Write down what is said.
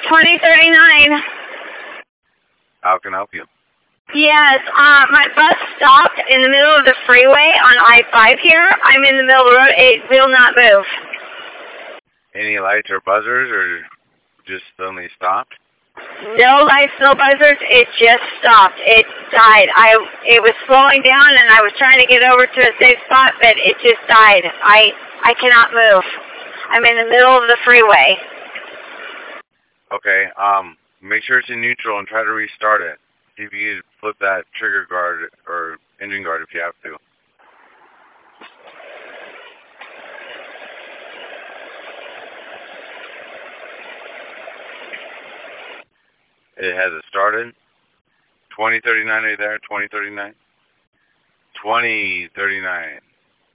2039. How can I help you? Yes, my bus stopped in the middle of the freeway on I-5 here. I'm in the middle of the road. It will not move. Any lights or buzzers, or just suddenly stopped? No lights, no buzzers. It just stopped. It died. It was slowing down, and I was trying to get over to a safe spot, but it just died. I cannot move. I'm in the middle of the freeway. Okay. Make sure it's in neutral and try to restart it. See if you can flip that trigger guard or engine guard if you have to. It hasn't started. 2039, are you there? 2039? 2039.